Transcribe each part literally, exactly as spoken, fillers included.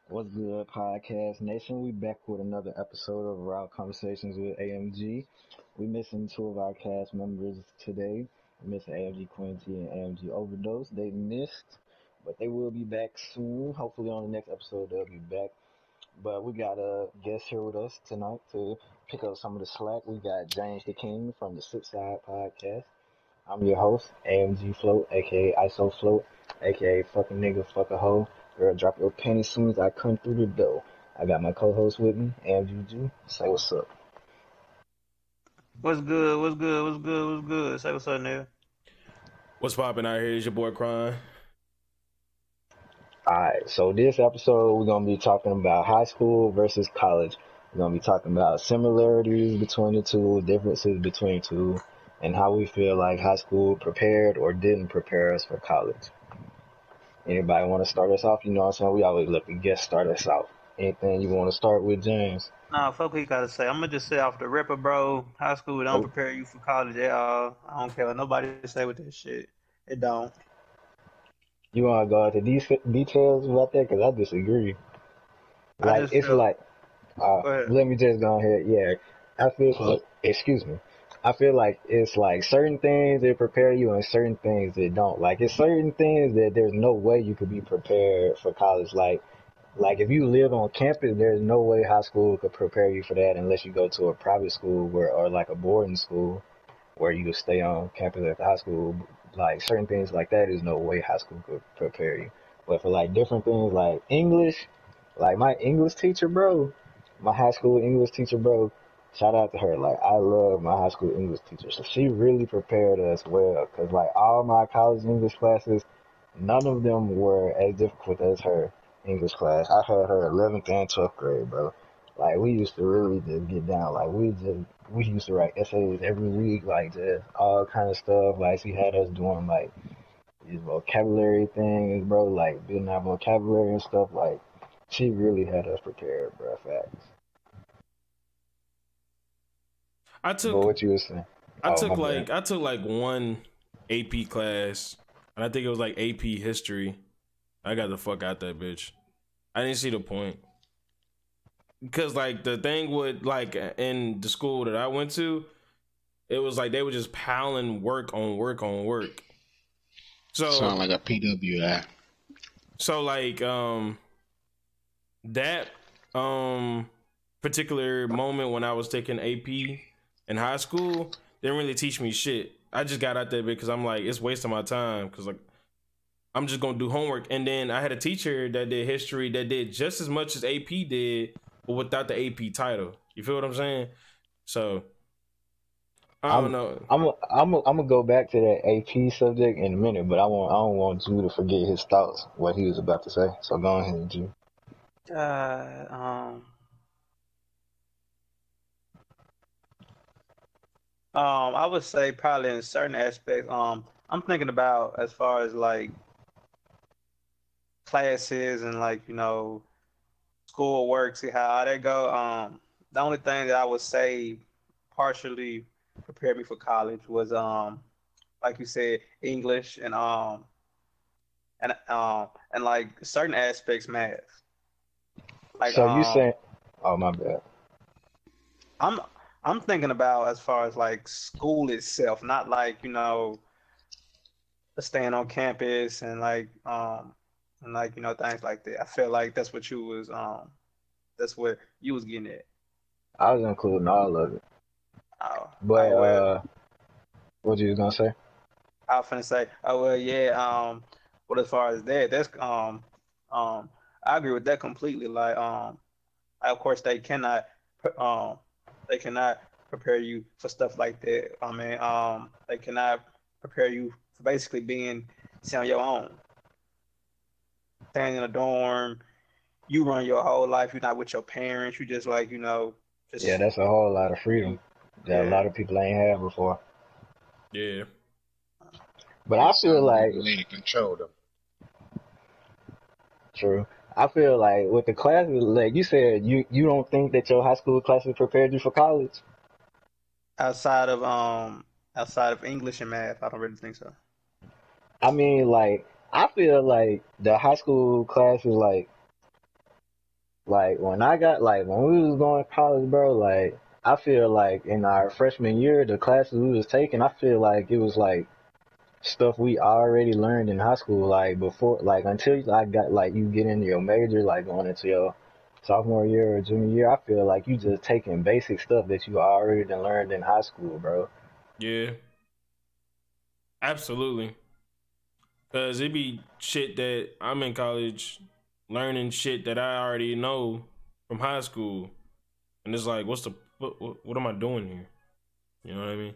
What's good, Podcast Nation? We back with another episode of Raw Conversations with A M G. We missing two of our cast members today. We missing A M G Quincy and A M G Overdose. They missed, but they will be back soon. Hopefully on the next episode they'll be back. But we got a guest here with us tonight to pick up some of the slack. We got James the King from the Sip Side Podcast. I'm your host, A M G Float, aka ISO Float, aka fucking nigga, fuck a hoe. Girl, drop your panties soon as I come through the door. I got my co-host with me, A M G G. Say what's up. What's good? What's good? What's good? What's good? Say what's up, nigga. What's poppin' out here? Is your boy crying? Alright, so this episode we're gonna be talking about high school versus college. We're gonna be talking about similarities between the two, differences between the two, and how we feel like high school prepared or didn't prepare us for college. Anybody want to start us off? You know what I'm saying? We always let the guests start us off. Anything you want to start with, James? Nah, fuck what you gotta say. I'm gonna just say off the ripper, bro. High school don't Oh, prepare you for college at all. I don't care what nobody say with this shit. It don't. you want to go into these details about that? Because I disagree. I Like, just it's feel. like, uh, Go ahead. let me just go ahead. Yeah, I feel, excuse me. I feel like it's like certain things that prepare you and certain things that don't. Like, it's certain things that there's no way you could be prepared for college. Like, Like if you live on campus, there's no way high school could prepare you for that unless you go to a private school where or like a boarding school where you stay on campus at the high school. Like certain things like that is no way high school could prepare you. But for like different things like English, like my English teacher, bro, my high school English teacher, bro, shout out to her. Like I love my high school English teacher. So she really prepared us well because like all my college English classes, none of them were as difficult as her English class. I had her eleventh and twelfth grade, bro. Like we used to really just get down. Like we just we used to write essays every week, like just all kind of stuff. Like she had us doing like these vocabulary things, bro. Like building our vocabulary and stuff. Like she really had us prepared, bro. Facts. I But took what you was saying? I Oh my took bad. like I took like one A P class, and I think it was like A P history. I got the fuck out that bitch. I didn't see the point because like the thing would like in the school that I went to, it was like they were just piling work on work on work. Sound So like a P W I. so like um that um particular moment when I was taking A P in high school didn't really teach me shit. I just got out there because I'm like, it's wasting my time because like I'm just gonna do homework. And then I had a teacher that did history that did just as much as A P did, but without the A P title. You feel what I'm saying? So I don't I'm know. I'm I'm I'm gonna go back to that A P subject in a minute, but I want I don't want you to forget his thoughts, what he was about to say. So go ahead, G. Uh, um, um, I would say probably in certain aspects. Um, I'm thinking about as far as like classes and like you know school work, see how they go. Um, the only thing that I would say partially prepared me for college was um like you said, English and um and um and like certain aspects math. Like So you um saying, oh my bad. I'm I'm thinking about as far as like school itself, not like, you know, staying on campus and like um and like, you know, things like that. I feel like that's what you was um that's what you was getting at. I was including all of it. Oh, But oh well, uh, what you was gonna say? I was finna say, oh well, yeah. Um, but as far as that, that's um, um, I agree with that completely. Like, um, of course, they cannot, um, they cannot prepare you for stuff like that. I mean, um, they cannot prepare you for basically being say on your own, staying in a dorm. You run your whole life. You're not with your parents. You just like, you know, Yeah, just that's a whole lot of freedom you. that a Yeah. lot of people ain't had before. Yeah. But It I feel sound like like, you lady control them. true. I feel like with the classes, like you said, you you don't think that your high school classes prepared you for college. Outside of um, outside of English and math, I don't really think so. I mean, like I feel like the high school classes, like Like when I got like when we was going to college, bro, like I feel like in our freshman year, the classes we was taking, I feel like it was like stuff we already learned in high school, like before, like until I got like you get into your major, like going into your sophomore year or junior year, I feel like you just taking basic stuff that you already done learned in high school, bro. Yeah, absolutely. Cause it be shit that I'm in college learning shit that I already know from high school, and it's like, what's the what, what, what am I doing here? You know what I mean?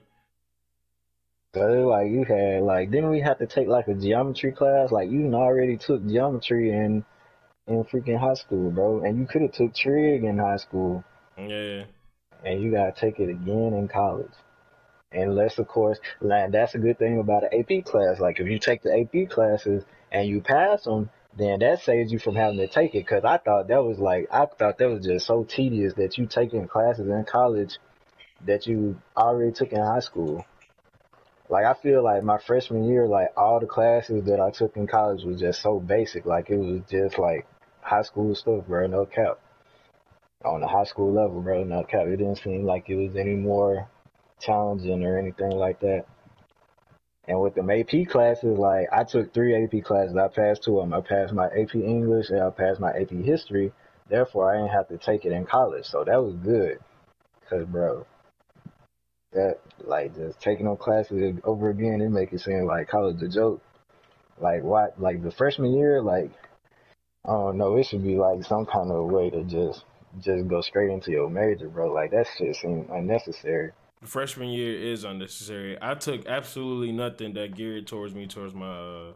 Cause it's like you had like didn't we have to take like a geometry class? Like you done already took geometry in in freaking high school, bro, and you could have took trig in high school, Yeah. and you gotta take it again in college. Unless, of course, like, that's a good thing about an A P class. Like, if you take the A P classes and you pass them, then that saves you from having to take it. Because I thought that was like, I thought that was just so tedious that you taking classes in college that you already took in high school. Like, I feel like my freshman year, like, all the classes that I took in college was just so basic. Like, it was just like high school stuff, bro, no cap. On the high school level, bro, no cap. It didn't seem like it was any more challenging or anything like that. And with them A P classes, like I took three A P classes, I passed two of them. I passed my A P English and I passed my A P History. Therefore, I didn't have to take it in college, so that was good. Cause bro, that like just taking on classes over again, it make it seem like college a joke. Like what? Like the freshman year, like I don't know, it should be like some kind of way to just just go straight into your major, bro. Like that shit seems unnecessary. Freshman year is unnecessary. I took absolutely nothing that geared towards me towards my uh,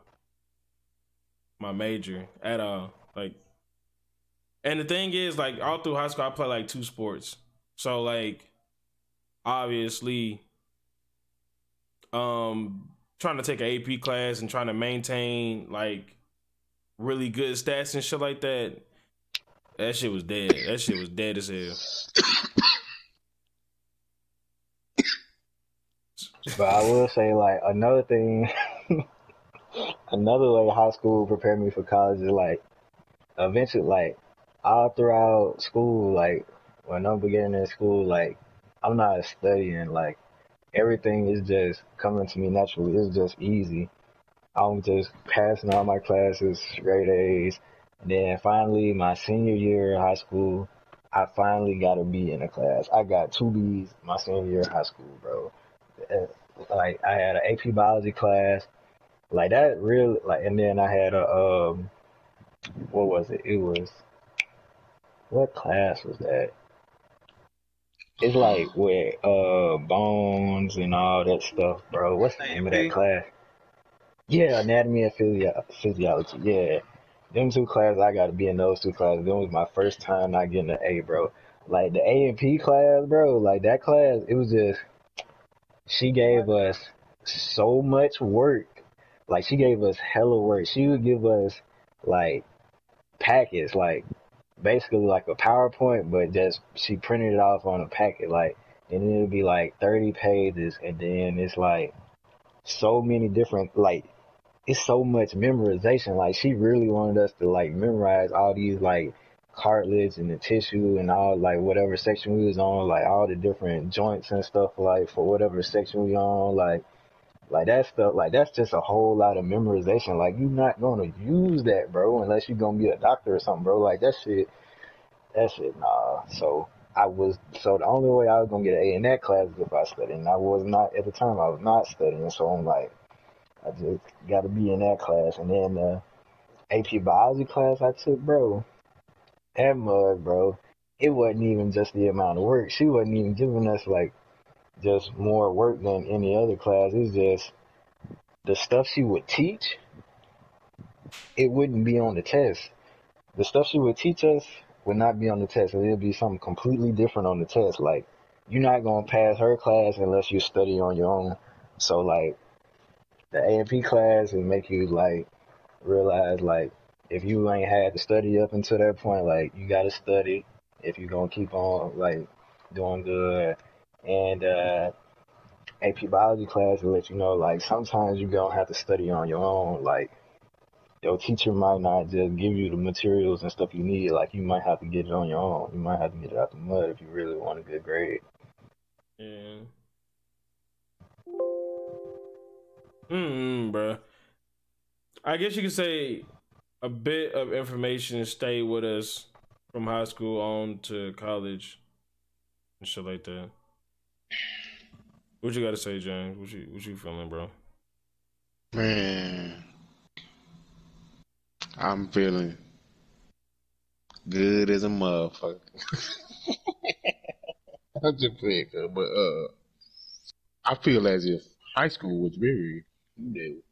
my major at all. Like, and the thing is, like, all through high school, I played like two sports. So, like, obviously, um, trying to take an A P class and trying to maintain like really good stats and shit like that. That shit was dead. That shit was dead as hell. But I will say, like, another thing, another way high school prepared me for college is, like, eventually, like, all throughout school, like, when I'm beginning in school, like, I'm not studying, like, everything is just coming to me naturally. It's just easy. I'm just passing all my classes, straight A's. And then finally, my senior year of high school, I finally got a B in a class. I got two B's my senior year of high school, bro. Like I had an A P biology class, like that really like, and then I had a um, what was it? It was what class was that? It's like with uh bones and all that stuff, bro. What's the name of that class? Yeah, anatomy and physio- physiology. Yeah, them two classes I got to be in those two classes. Them was my first time not getting an A, bro. Like the A and P class, bro. Like that class, it was just. She gave us so much work. Like, she gave us hella work. She would give us, like, packets, like, basically like a PowerPoint, but just, she printed it off on a packet, like, and then it would be, like, thirty pages, and then it's, like, so many different, like, it's so much memorization. Like, she really wanted us to, like, memorize all these, like, cartilage and the tissue and all, like, whatever section we was on, like, all the different joints and stuff, like, for whatever section we on, like, like, that stuff, like, that's just a whole lot of memorization. Like, you're not gonna use that, bro, unless you're gonna be a doctor or something, bro. Like, that shit, that shit, nah. So, I was, so the only way I was gonna get an A in that class is if I studied, and I was not, at the time, I was not studying, so I'm like, I just gotta be in that class. And then the A P biology class I took, bro, that mug, bro, it wasn't even just the amount of work. She wasn't even giving us, like, just more work than any other class. It's just the stuff she would teach, it wouldn't be on the test. The stuff she would teach us would not be on the test. It would be something completely different on the test. Like, you're not going to pass her class unless you study on your own. So, like, the A and P class would make you, like, realize, like, if you ain't had to study up until that point, like, you got to study if you're going to keep on, like, doing good. And uh, A P biology class will let you know, like, sometimes you're going to have to study on your own. Like, your teacher might not just give you the materials and stuff you need. Like you might have to get it on your own. You might have to get it out the mud if you really want a good grade. Yeah. Hmm, bro. I guess you could say a bit of information stayed with us from high school on to college and shit like that. What you got to say, James? What you what you feeling, bro? Man, I'm feeling good as a motherfucker. I'm just playing, but uh, I feel as if high school was very, you know,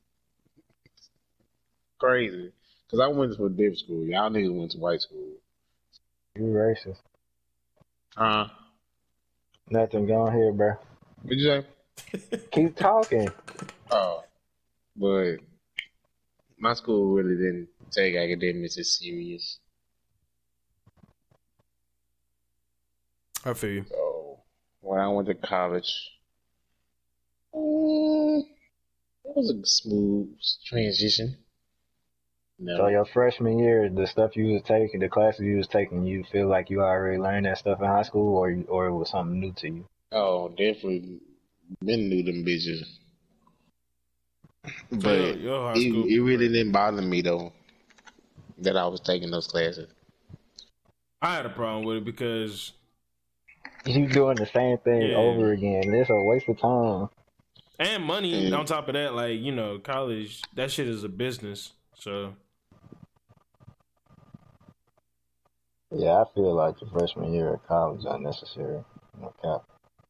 crazy. Cause I went to a different school. Y'all niggas went to white school. You racist. Huh? Nothing going here, bro. What'd you say? Keep talking. Oh, but my school really didn't take academics as serious. I feel you. So when I went to college, mm, it was a smooth transition. No. So your freshman year, the stuff you was taking, the classes you was taking, you feel like you already learned that stuff in high school, or you, or it was something new to you? Oh, definitely been knew them bitches. So But your, your high it, school, it really didn't bother me though that I was taking those classes. I had a problem with it because You doing the same thing Yeah. over again. It's a waste of time. and money And- on top of that, like, you know, college, that shit is a business. So Yeah, I feel like your freshman year of college is unnecessary. No cap.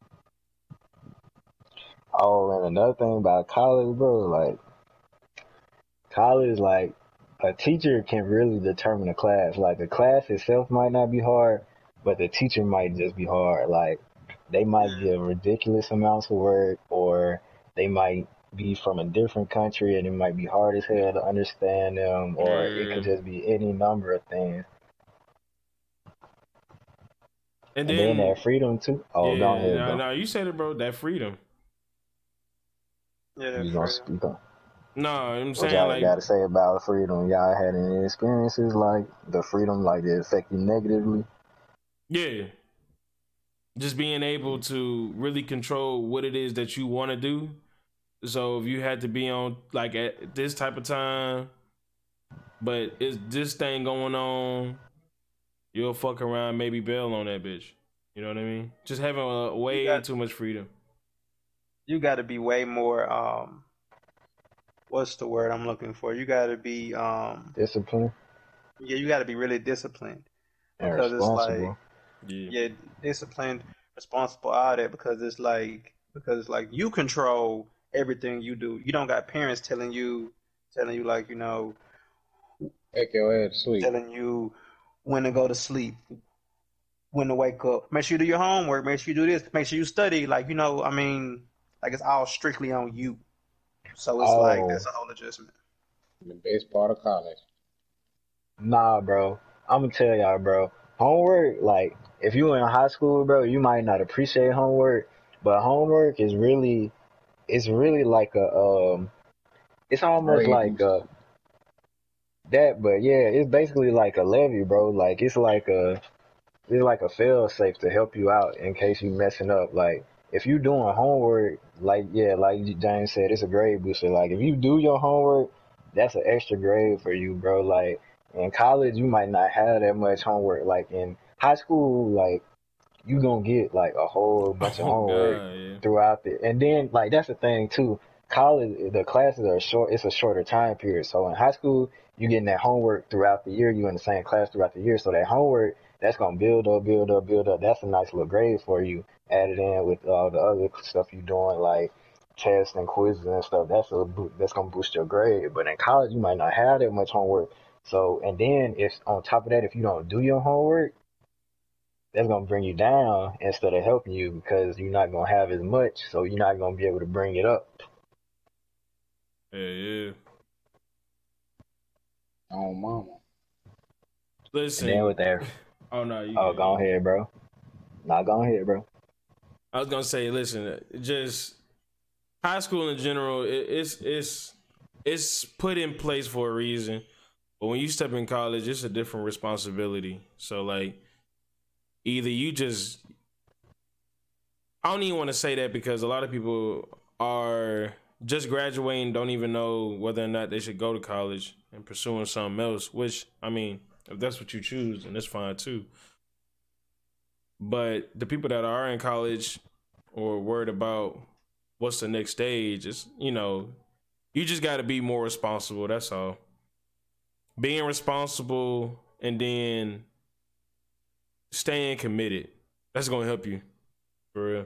Oh, and another thing about college, bro, like college, like a teacher can really determine a class. Like the class itself might not be hard, but the teacher might just be hard. Like they might give ridiculous amounts of work, or they might be from a different country and it might be hard as hell to understand them, or it could Yeah. just be any number of things. and And then, then that freedom too. Oh, yeah, go ahead, no, bro. no, you said it, bro. That freedom. Yeah, You gonna freedom. speak on No, I'm what saying y'all like, gotta say about freedom? Y'all had any experiences like the freedom, like it affect you negatively? yeah, just being able to really control what it is that you want to do. So if you had to be on like at this type of time, but it's this thing going on, you'll fuck around, maybe bail on that bitch. You know what I mean? Just having a way got- too much freedom. You got to be way more. Um, what's the word I'm looking for? You got to be. Um, Discipline yeah, you got to be really disciplined and because it's like. responsible. Yeah. Yeah, disciplined, responsible out there because it's like because it's like you control everything you do. You don't got parents telling you telling you like, you know, Heck your ass sweet. telling you when to go to sleep, when to wake up. Make sure you do your homework, make sure you do this, make sure you study. Like, you know, I mean, like it's all strictly on you. So it's like Oh. that's a whole adjustment. The best part of college. Nah, bro. I'm gonna tell y'all, bro. Homework, like, if you in high school, bro, you might not appreciate homework, but homework is really, it's really like a, um, it's almost Grade like a, that, but yeah, it's basically like a levy, bro. Like, it's like a, it's like a fail safe to help you out in case you messing up. Like, if you doing homework, like, yeah, like James said, it's a grade booster. Like, if you do your homework, that's an extra grade for you, bro. Like, in college, you might not have that much homework. Like, in high school, like, you gonna get, like, a whole bunch of Oh, homework God, yeah. throughout the, and then, like, that's the thing, too. College, the classes are short, it's a shorter time period. So in high school, you getting that homework throughout the year. You in the same class throughout the year. So that homework, that's gonna build up, build up, build up. That's a nice little grade for you. Added in with all the other stuff you doing, like tests and quizzes and stuff. That's a bo- that's gonna boost your grade. But in college, you might not have that much homework. So, and then if on top of that, if you don't do your homework, that's gonna bring you down instead of helping you because you're not gonna have as much. So you're not gonna be able to bring it up. Yeah, yeah. Oh, mama. Listen. And then with that, Oh no, you oh, good. go ahead, bro. Nah, go ahead, bro. I was gonna say, listen, just high school in general, it, it's it's it's put in place for a reason. But when you step in college, it's a different responsibility. So like, either you just, I don't even want to say that because a lot of people are just graduating, don't even know whether or not they should go to college and pursuing something else, which, I mean, if that's what you choose, then it's fine too. But the people that are in college or worried about what's the next stage, is, you know, you just got to be more responsible. That's all. Being responsible and then staying committed. That's going to help you. For real.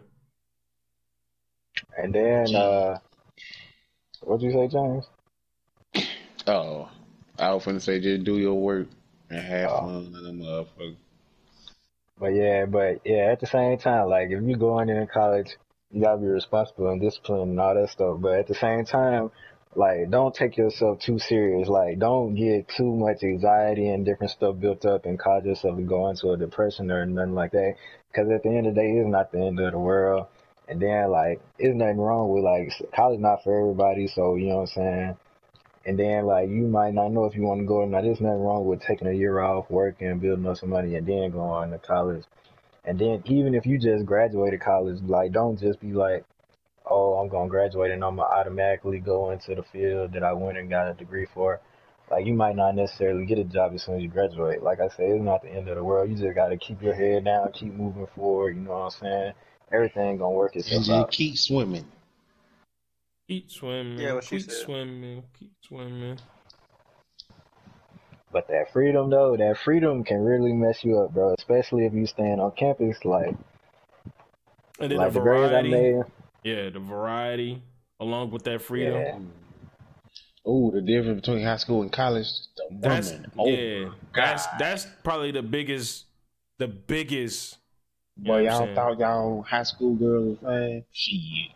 And then, uh, what'd you say, James? Oh, I was finna say just do your work and have Oh. fun, like a motherfucker. But yeah, but yeah, at the same time, like if you going into college, you gotta be responsible and disciplined and all that stuff. But at the same time, like don't take yourself too serious. Like don't get too much anxiety and different stuff built up and cause yourself to go into a depression or nothing like that. Because at the end of the day, it's not the end of the world. And then like, it's nothing wrong with like college not for everybody. So you know what I'm saying. And then, like, you might not know if you want to go or not. There's nothing wrong with taking a year off, working, building up some money, and then going to college. And then, even if you just graduated college, like, don't just be like, oh, I'm going to graduate and I'm going to automatically go into the field that I went and got a degree for. Like, you might not necessarily get a job as soon as you graduate. Like I said, it's not the end of the world. You just got to keep your head down, keep moving forward, you know what I'm saying? Everything going to work And itself just out. keep swimming. Keep swimming. Yeah, what she keep said. swimming. Keep swimming. But that freedom, though, that freedom can really mess you up, bro. Especially if you stand on campus, like, And then like the the grades I variety. made. Yeah, the variety along with that freedom. Yeah. Oh, the difference between high school and college, the That's woman. Oh, yeah. That's that's probably the biggest the biggest you boy, know what I'm y'all saying? thought y'all high school girls was fine? Shit.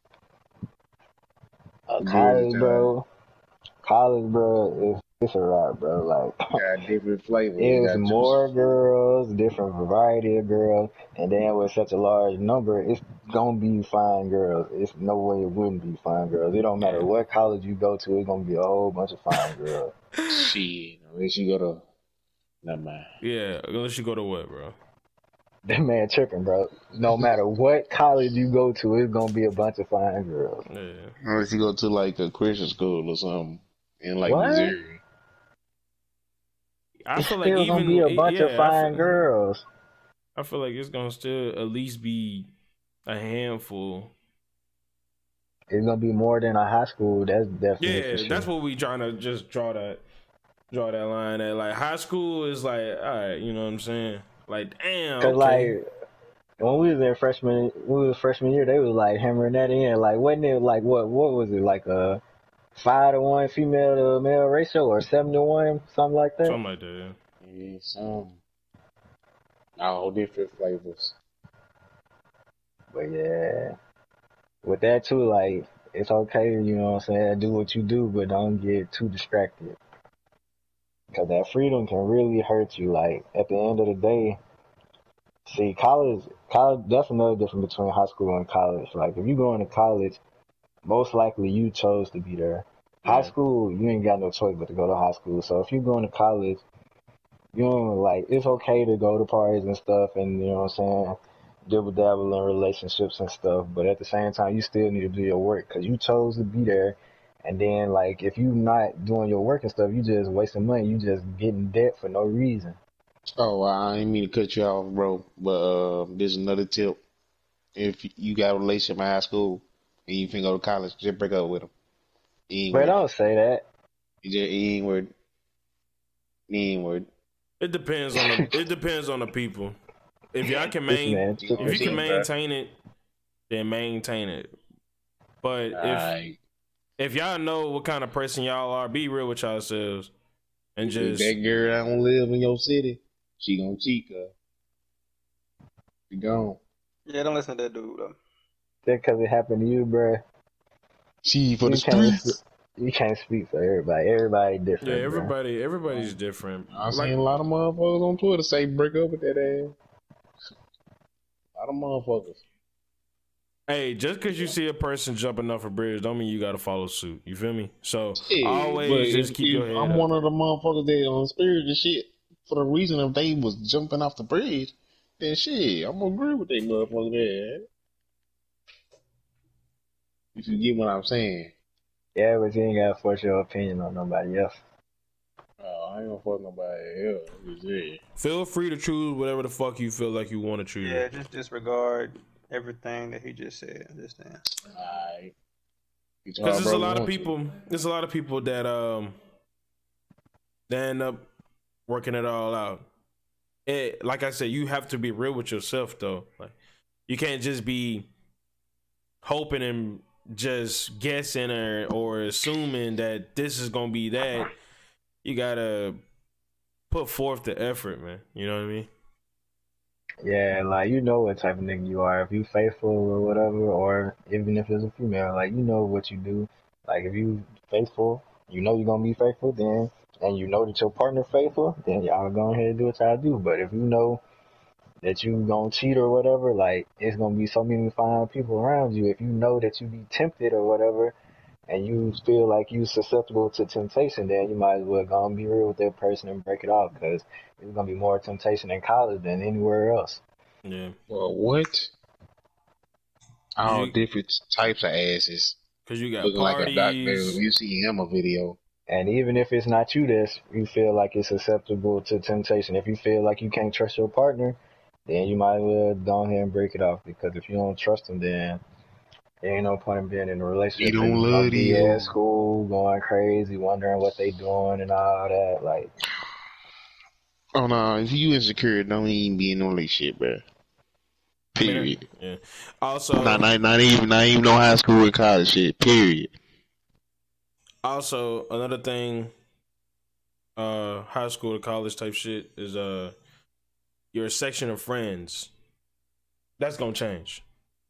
Uh, The girls college, that bro. College, bro, is it's a wrap, bro. Like, got different flavors. They it's got more juice. girls, different variety of girls, and then with such a large number, it's gonna be fine girls. It's no way it wouldn't be fine girls. It don't matter Yeah. what college you go to, it's gonna be a whole bunch of fine girls. Shit. Unless you go to, never mind. Yeah, unless you go to what, bro? That man tripping, bro. No matter what college you go to, it's gonna be a bunch of fine girls. Yeah. Unless you go to like a Christian school or something in like What? Missouri. I It's feel like still gonna even be a bunch yeah, of fine I feel, girls. I feel like it's gonna still at least be a handful. It's gonna be more than a high school. That's definitely for Yeah, sure. that's what we trying to just draw that draw that line at. Like high school is like, all right, you know what I'm saying? Like, damn, Cause okay. like when we was in freshman, we was freshman year, they was like hammering that in. Like, wasn't it like what? What was it like a five to one female to male ratio or seven to one, something like that? Something like that. Yeah, some. All different flavors. But yeah, with that too, like it's okay, you know what I'm saying? Do what you do, but don't get too distracted. Cause that freedom can really hurt you. Like at the end of the day, see, college, college. That's another difference between high school and college. Like if you go into college, most likely you chose to be there. High Yeah. school, you ain't got no choice but to go to high school. So if you're going to college, you know, like it's okay to go to parties and stuff, and you know what I'm saying, dibble dabble in relationships and stuff. But at the same time, you still need to do your work because you chose to be there. And then, like, if you not doing your work and stuff, you just wasting money. You just getting debt for no reason. Oh, I didn't mean to cut you off, bro. But uh, there's another tip. If you got a relationship in high school and you finna go to college, just break up with them. It ain't But worth it. don't say that. It just it ain't worth it. It ain't worth it. It depends on the it depends on the people. If y'all can This main man, You know if you can what I'm saying, maintain it, then maintain it. But bro? if Alright. if y'all know what kind of person y'all are, be real with yourselves and If just that girl don't live in your city, she gonna cheat, cuz. She gone. Yeah, don't listen to that dude though. just because it happened to you, bruh, She for the you can't streets. you can't speak for everybody. Everybody yeah, different, bruh. everybody everybody's different. I've Like seen a lot of motherfuckers on Twitter say break up with that ass. A lot of motherfuckers. Hey, just because you see a person jumping off a bridge, don't mean you gotta follow suit. You feel me? So Yeah, but always if, just keep if your head I'm up. one of the motherfuckers that on spirit and shit, for the reason if they was jumping off the bridge, then shit, I'm gonna agree with they motherfucker there. If you get what I'm saying. Yeah, but you ain't gotta force your opinion on nobody else. Oh, I ain't gonna fuck nobody else. I'm just saying. Feel free to choose whatever the fuck you feel like you want to choose. Yeah, just disregard everything that he just said just then. Alright. Because there's a lot of people. There's a lot of people that um, they end up working it all out. It, like I said, you have to be real with yourself, though. Like, you can't just be hoping and just guessing or or assuming that this is gonna be that. You gotta put forth the effort, man. You know what I mean? Yeah, like you know what type of nigga you are. If you faithful or whatever, or even if it's a female, like you know what you do. Like if you faithful, you know you're gonna be faithful, then and you know that your partner faithful, then y'all go ahead and do what y'all do. But if you know that you gonna cheat or whatever, like it's gonna be so many fine people around you. If you know that you be tempted or whatever, and you feel like you susceptible to temptation, then you might as well go and be real with that person and break it off, because there's gonna be more temptation in college than anywhere else. Yeah. Well, what? All You- different types of asses. Cause you got Looking like a documentary. parties. You see him a video. And even if it's not you that's you feel like it's susceptible to temptation, if you feel like you can't trust your partner, then you might as well go ahead and break it off, because if you don't trust them, then there ain't no point in being in a relationship. He don't You're love gonna be you. at school, going crazy, wondering what they doing and all that. Like, Oh no, if you insecure, don't even be in a relationship, bro. Period. Yeah. Also, Not, not, not even, not even no high school and college shit. Period. also another thing, uh, high school to college type shit is uh, your section of friends. That's gonna change.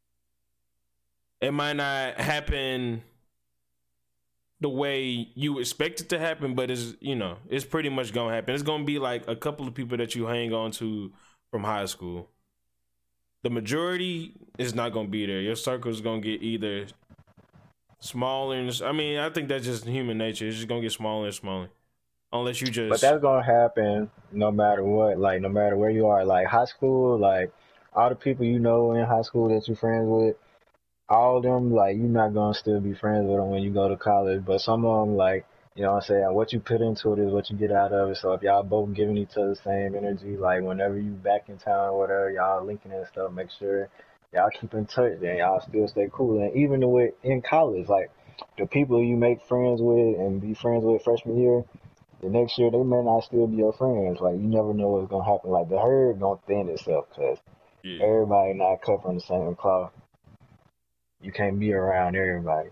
It might not happen the way you expect it to happen, but it's, you know, it's pretty much gonna happen. It's gonna be like a couple of people that you hang on to from high school. The majority is not gonna be there. Your circle is gonna get either smaller and, I mean, I think that's just human nature. It's just gonna get smaller and smaller, unless you just. but that's gonna happen no matter what. Like, no matter where you are. Like high school, like all the people you know in high school that you're friends with, all of them, like you're not gonna still be friends with them when you go to college. But some of them, like, you know what I'm saying, what you put into it is what you get out of it. So if y'all both giving each other the same energy, like whenever you back in town or whatever, y'all linking and stuff, make sure y'all keep in touch, then y'all still stay cool. And even with in college, like the people you make friends with and be friends with freshman year, the next year they may not still be your friends. Like you never know what's gonna happen. Like the herd gonna thin itself, cause Yeah. everybody not cut from the same cloth. You can't be around everybody.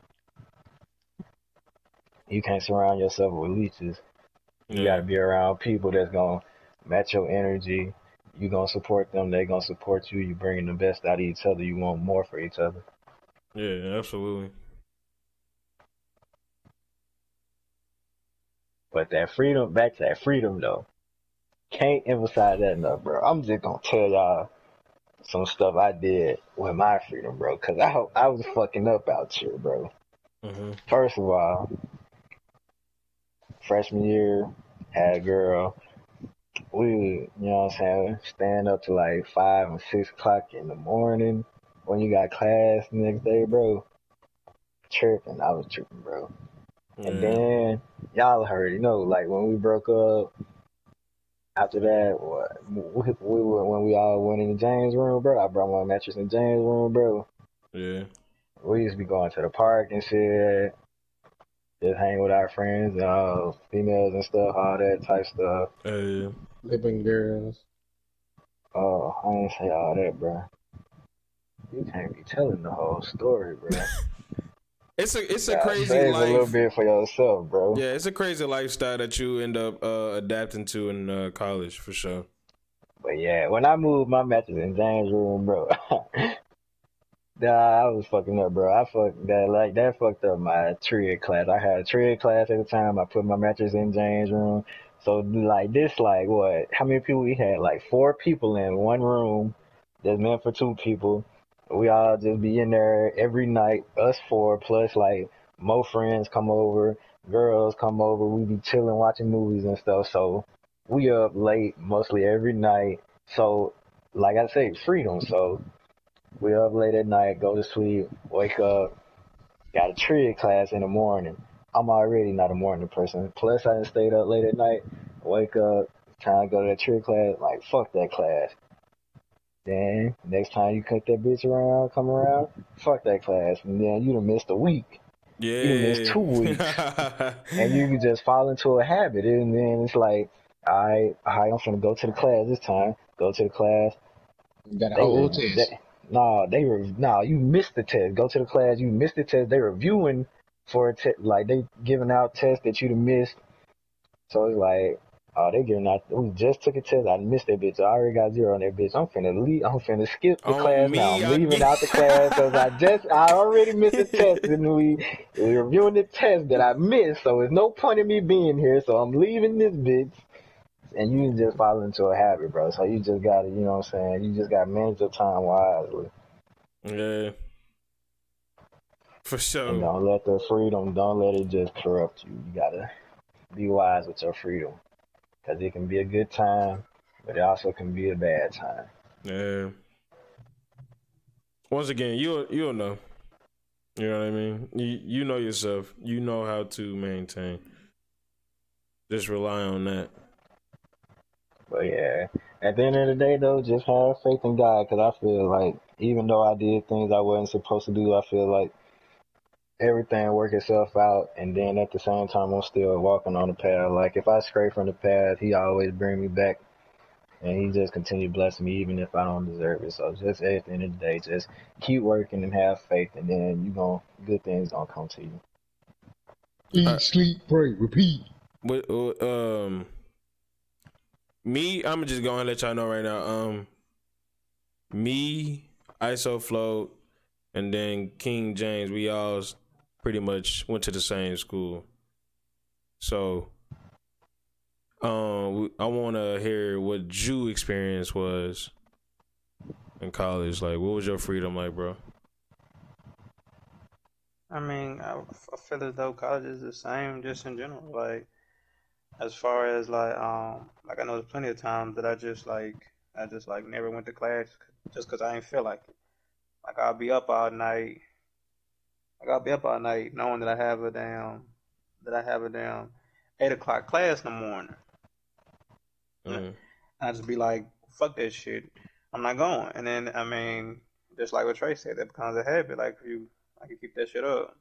You can't surround yourself with leeches. You Yeah. gotta be around people that's gonna match your energy. You gonna support them, they gonna support you. You bringing the best out of each other. You want more for each other. Yeah, absolutely. But that freedom, back to that freedom though. Can't emphasize that enough, bro. I'm just gonna tell y'all some stuff I did with my freedom, bro. Cause I hope I was fucking up out here, bro. Mm-hmm. First of all, freshman year, had a girl. We, you know what I'm saying, stand up to like five and six o'clock in the morning when you got class the next day, bro. Tripping, I was tripping, bro. Yeah. And then y'all heard, you know, like when we broke up. After that, what we, we were when we all went in the James room, bro. I brought my mattress in James room, bro. Yeah. We used to be going to the park and shit, just hang with our friends, uh, females and stuff, all that type stuff. Uh, Living girls. Oh, I ain't say all that, bro. You can't be telling the whole story, bro. it's a it's a Gotta crazy save life. a little bit for yourself, bro. Yeah, it's a crazy lifestyle that you end up uh, adapting to in uh, college for sure. But yeah, when I moved my mattress in James' room, bro, nah, I was fucking up, bro. I fucked that, like, that fucked up my trig class. I had a trig class at the time. I put my mattress in James' room. So, like, this, like, what? How many people we had? Like, four people in one room that's meant for two people. We all just be in there every night, us four plus like more friends come over, girls come over. We be chilling, watching movies and stuff. So we up late mostly every night. So like I say, freedom. So we up late at night, go to sleep, wake up, got a trig class in the morning. I'm already not a morning person. Plus I done stayed up late at night, wake up, time to go to that trig class. Like fuck that class. Then next time you cut that bitch around, come around, fuck that class, and then you done missed a week. Yeah. You done missed two weeks, and you can just fall into a habit, and then it's like, all right, all right, I'm finna go to the class this time. Go to the class. You got a They whole re- test. they, nah, they were nah. You missed the test. Go to the class. You missed the test. They reviewing for a test. Like they giving out tests that you'd have missed. So it's like, oh, they giving out. We just took a test. I missed that bitch. I already got zero on that bitch. I'm finna leave. I'm finna skip the On class me, now. I'm I leaving get- out the class because I just I already missed the test, and we we reviewing the test that I missed. So there's no point in me being here. So I'm leaving this bitch. And you just fall into a habit, bro. So you just gotta, you know what I'm saying? You just gotta manage your time wisely. Yeah. For And sure. don't let the freedom, don't let it just corrupt you. You gotta be wise with your freedom. Because it can be a good time, but it also can be a bad time. Yeah. Once again, you you'll know. You know what I mean? You you know yourself. You know how to maintain. Just rely on that. But yeah, at the end of the day, though, just have faith in God. Because I feel like even though I did things I wasn't supposed to do, I feel like everything work itself out. And then at the same time, I'm still walking on the path. Like if I stray from the path, He always bring me back. And He just continue blessing me even if I don't deserve it. So just at the end of the day, just keep working and have faith, and then you gonna good things gonna come to you. Eat, Uh, sleep, pray, repeat. But uh, um, me, I'm just gonna let y'all know right now. Um, me, ISOFloat, and then King James, we all pretty much went to the same school. So, um, we- I want to hear what Jew experience was in college. Like, what was your freedom like, bro? I mean, I, I feel as though college is the same, just in general. Like, as far as like, um, like I know there's plenty of times that I just like, I just like never went to class just because I ain't feel like it. Like I'll be up all night. Like I'll be up all night knowing that I have a damn, that I have a damn eight o'clock class in the morning. Mm. I just be like, fuck that shit. I'm not going. And then I mean, just like what Trey said, that becomes a habit. Like if you, like you keep that shit up.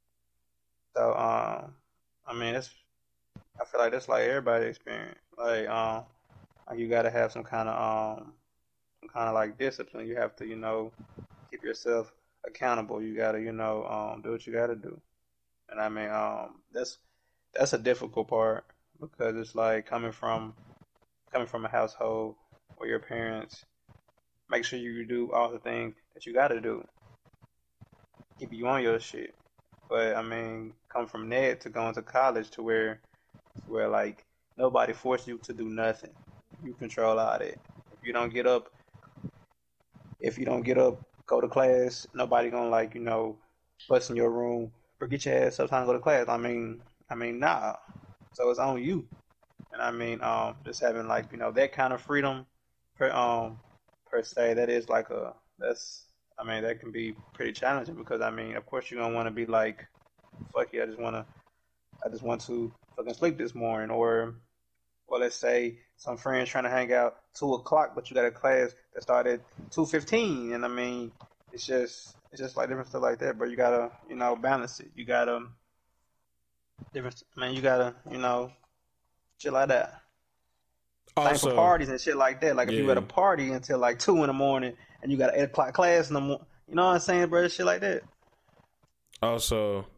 So um, I mean, it's, I feel like that's like everybody's experience. Like um, like you gotta have some kind of um, some kind of like discipline. You have to, you know, keep yourself accountable. You gotta, you know, um, do what you gotta do. And I mean, um, that's that's a difficult part because it's like coming from coming from a household where your parents make sure you do all the things that you gotta do, keep you on your shit. But I mean, come from that to going to college to where where like nobody forced you to do nothing. You control all that. If you don't get up, if you don't get up, go to class. Nobody gonna like you know bust in your room or get your ass up time to go to class. I mean, I mean, nah. So it's on you. And I mean, um, just having like you know that kind of freedom, per um, per se, that is like a that's. I mean, that can be pretty challenging because I mean, of course, you're gonna want to be like, fuck it, I just wanna, I just want to fucking sleep this morning, or, or let's say some friends trying to hang out two o'clock, but you got a class that started two fifteen, and I mean, it's just, it's just like different stuff like that. But you gotta, you know, balance it. You gotta different. I mean, you gotta, you know, shit like that. Same for Also, parties and shit like that. Like if you at a yeah. party until like two in the morning and you got an eight o'clock class in the morning, you know what I'm saying, bro? Shit like that. Also,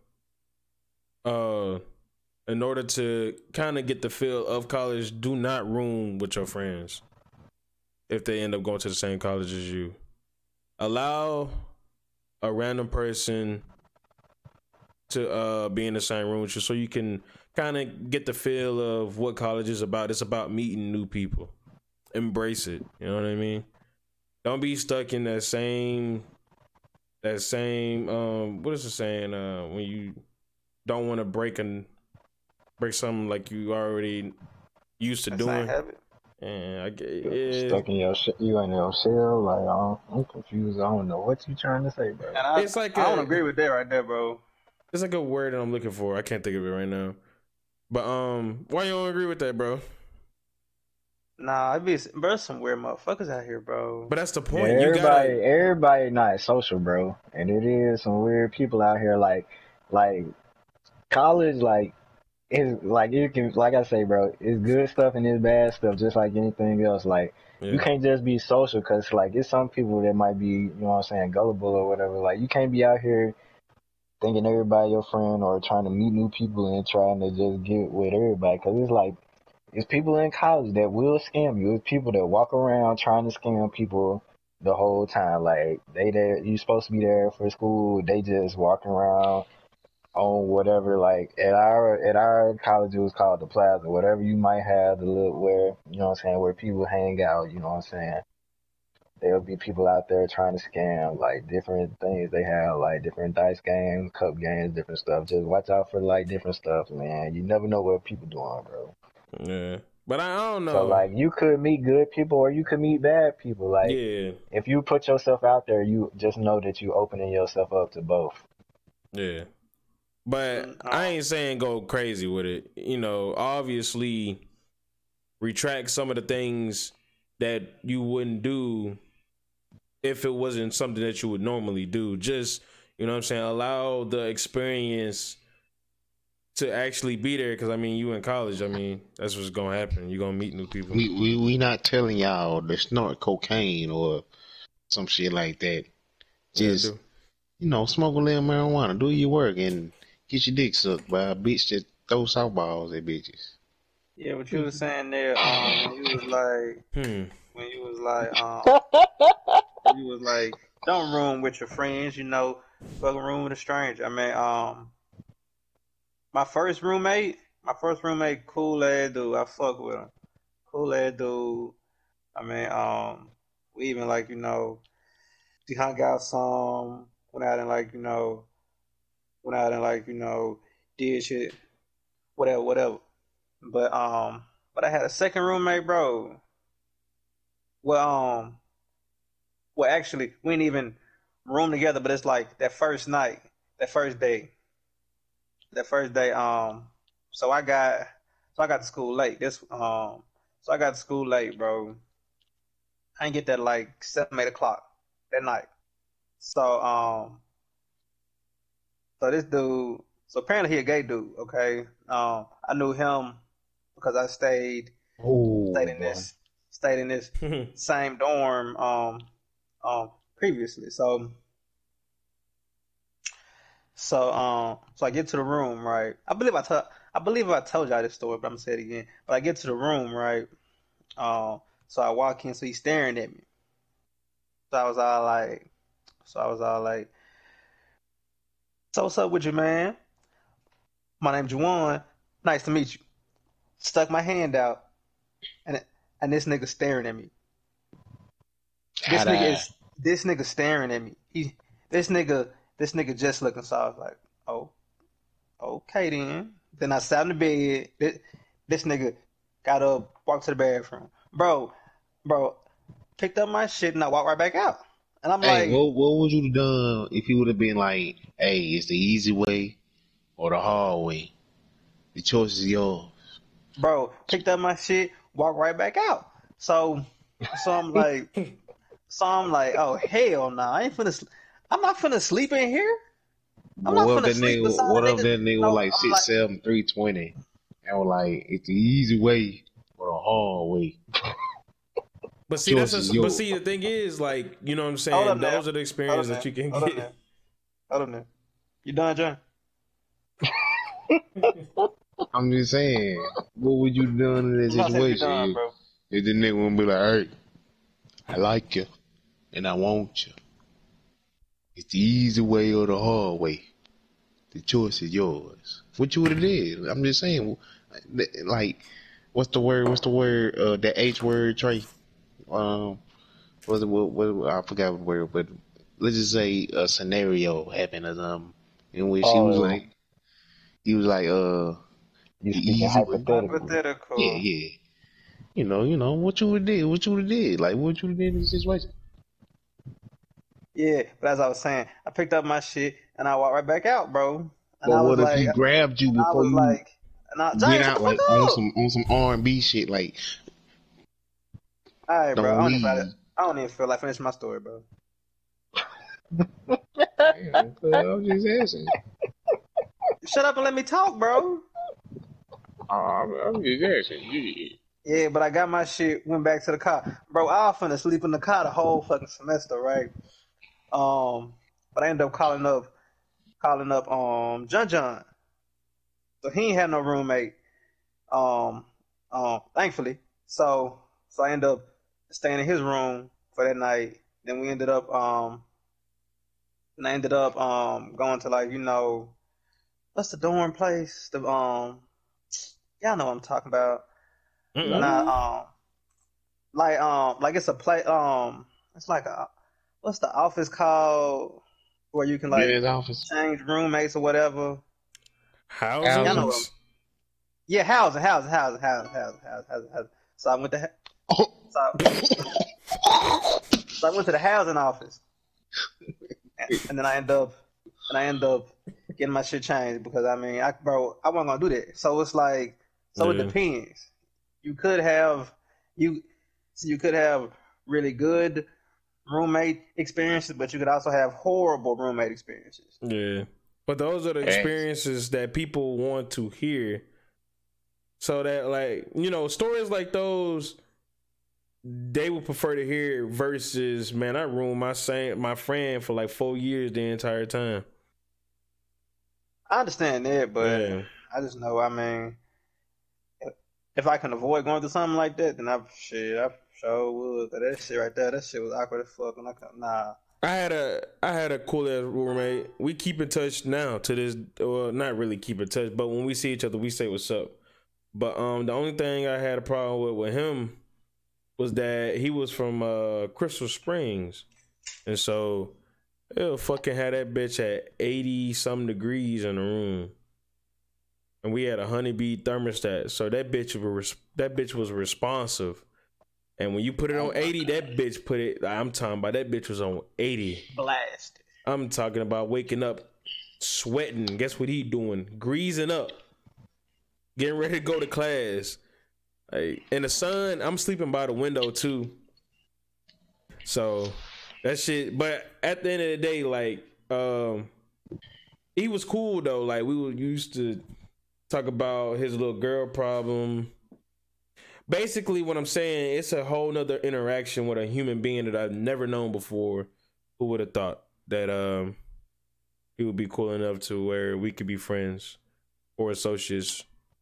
uh, in order to kind of get the feel of college, do not room with your friends if they end up going to the same college as you. Allow a random person to uh, be in the same room with you so you can kind of get the feel of what college is about. It's about meeting new people. Embrace it. You know what I mean? Don't be stuck in that same that same um, what is it saying? Uh, when you don't want to break and break something like you already used to That same doing. habit. And I get yeah. Stuck in your sh- you in your shell. Like I'm, I'm confused. I don't know what you trying to say, bro. And I, It's like I a- don't agree with that right there, bro. It's like a word that I'm looking for. I can't think of it right now. But um, why you don't agree with that, bro? Nah, I be bro, some weird motherfuckers out here, bro. But that's the Yeah, point. You everybody, gotta. everybody not social, bro. And it is some weird people out here. Like, like college, like is like you can, like I say, bro. It's good stuff and it's bad stuff, just like anything else. Like you Yeah. can't just be social, cause like it's some people that might be, you know what I'm saying, gullible or whatever. Like you can't be out here thinking everybody your friend or trying to meet new people and trying to just get with everybody. Cause it's like it's people in college that will scam you. It's people that walk around trying to scam people the whole time. Like they there, you supposed to be there for school. They just walking around on whatever. Like at our at our college, it was called the Plaza. Whatever you might have, the little where you know what I'm saying, where people hang out. You know what I'm saying. There'll be people out there trying to scam like different things. They have like different dice games, cup games, different stuff. Just watch out for like different stuff, man. You never know what people doing, bro. Yeah. But I don't know. So like you could meet good people or you could meet bad people. Like yeah. if you put yourself out there, you just know that you opening yourself up to both. Yeah. But Mm, I um, ain't saying go crazy with it. You know, obviously retract some of the things that you wouldn't do if it wasn't something that you would normally do. Just, you know what I'm saying, allow the experience to actually be there. Because, I mean, you in college, I mean, that's what's going to happen. You're going to meet new people. We, we we not telling y'all to snort cocaine or some shit like that. Yeah, Just, do. you know, smoke a little marijuana, do your work, and get your dick sucked by a bitch that throw softballs at bitches. yeah, what you was saying there, um, when you was like, Hmm. when you was like, um, when you was like, don't room with your friends, you know, fucking room with a stranger. I mean, um, my first roommate, my first roommate, cool ass dude. I fuck with him, cool ass dude. I mean, um, we even like, you know, we hung out some, went out and like, you know, went out and like, you know, did shit, whatever, whatever. But um, but I had a second roommate, bro. Well, um, well, actually, we didn't even room together, but it's like that first night, that first day, that first day. Um, so I got, so I got to school late. This, um, so I got to school late, bro. I didn't get there like seven, eight o'clock that night. So, um, so this dude, so apparently he a gay dude. Okay, um, I knew him because I stayed Oh stayed in boy. this stayed in this same dorm um um previously. So so um so I get to the room, right? I believe I told I believe I told y'all this story, but I'm gonna say it again. But I get to the room, right? Um so I walk in, so he's staring at me. So I was all like so I was all like, so what's up with you, man? My name's Juwan. Nice to meet you. Stuck my hand out and and this nigga staring at me. This Hot nigga eye. is this nigga staring at me. He this nigga this nigga just looking, so I was like, oh, okay then. Then I sat in the bed. This, this nigga got up, walked to the bathroom. Bro, bro, picked up my shit and I walked right back out. And I'm Hey, like, what what would you have done if you would have been like, hey, it's the easy way or the hard way? The choice is yours. bro, picked up my shit, walked right back out. So so I'm like so I'm like, oh hell no, I ain't finna sl- I'm not finna sleep in here. I'm But not what if finna that sleep nigga, beside what a if nigga. that nigga was No, like I'm like, six seven, three twenty, and was like, it's the easy way or the hard way? But see, that's Choice is a, but yours. see, the thing is, like, you know what I'm hold up saying? now. Those are the Hold experiences up that now. you can Hold up get. now. Hold up now. You done, John? I'm just saying, what would you have done in that I'm not saying you done, situation bro. if, if the nigga would be like, hey, I like you and I want you. It's the easy way or the hard way. The choice is yours. What you would have did? I'm just saying, like, what's the word? What's the word? Uh, the H word, Trey. Um, was it? What, what? I forgot what word, but let's just say a scenario happened or something in which he was Oh, like, he was like, uh, you the speaking easy way. hypothetically. Yeah, Hypothetical. yeah. You know, you know what you would did, what you would have did, like what you would have did in this situation. Yeah, but as I was saying, I picked up my shit and I walked right back out, bro. And But I was what if like, he grabbed you and I before was you like, and I, went James, shut out the fuck like on up. some on some R and B shit? Like, All right, bro. I don't don't even, feel- leave. I don't even feel like finishing my story, bro. Damn, cuz, I'm just asking. Shut up and let me talk, bro. I'm, I'm just asking. Yeah. Yeah, but I got my shit, went back to the car. Bro, I was finna sleep in the car the whole fucking semester, right? Um, but I ended up calling up, calling up, um, John John. So he ain't had no roommate. Um, um, thankfully. So, so I ended up staying in his room for that night. Then we ended up, um, and I ended up, um, going to like, you know, what's the dorm place? The, um, y'all know what I'm talking about. Not, Mm-mm. um, like, um, like it's a play, um, it's like a, what's the office called where you can like Dennis office. change roommates or whatever? Y'all know what I'm, Housings. yeah, housing, housing, housing, housing, housing, housing, housing, housing. So I went to, Oh. so So I went to the housing office, and then I end up, and I end up getting my shit changed because I mean, I bro, I wasn't gonna do that. So it's like, so it Yeah. depends. You could have, you, so you could have really good roommate experiences, but you could also have horrible roommate experiences. Yeah. But those are the Thanks. experiences that people want to hear. So that, like, you know, stories like those, they would prefer to hear versus, man, I ruined my same my friend for like four years the entire time. I understand that, but Yeah. I just know, I mean, if I can avoid going through something like that, then I shit, I sure would. But that shit right there, that shit was awkward as fuck. And I come, nah. I had a I had a cool ass roommate. We keep in touch now to this, well, not really keep in touch, but when we see each other, we say what's up. But um, the only thing I had a problem with with him was that he was from uh Crystal Springs, and so it'll fucking had that bitch at eighty some degrees in the room, and we had a honeybee thermostat, so that bitch was that bitch was responsive. And when you put it on eighty, that bitch put it, I'm talking about that bitch was on eighty. Blast. I'm talking about waking up, sweating. Guess what he doing? Greasing up. Getting ready to go to class. Like, in the sun, I'm sleeping by the window too. So, that shit. But at the end of the day, like, um, he was cool though. Like, we were used to talk about his little girl problem. Basically, what I'm saying, it's a whole nother interaction with a human being that I've never known before. Who would have thought that um he would be cool enough to where we could be friends or associates?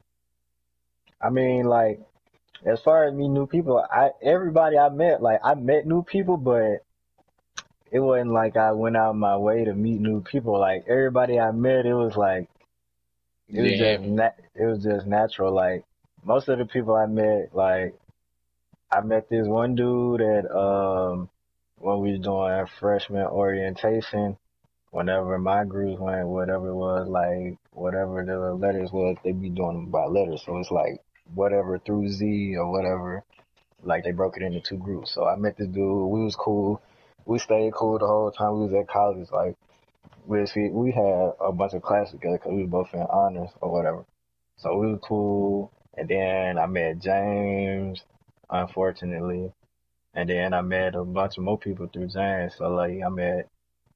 I mean, like, as far as me new people, I everybody I met, like, I met new people, but it wasn't like I went out my way to meet new people. Like, everybody I met, it was like, it was Yeah. just nat- it was just natural. Like, most of the people I met, like, I met this one dude at um when we was doing freshman orientation. Whenever my groups went, whatever it was, like whatever the letters was, they be doing them by letters. So it's like whatever through Z or whatever. Like they broke it into two groups. So I met this dude. We was cool. We stayed cool the whole time we was at college. Like we see, we had a bunch of classes together because we was both in honors or whatever. So we was cool. And then I met James, unfortunately. And then I met a bunch of more people through James. So like I met,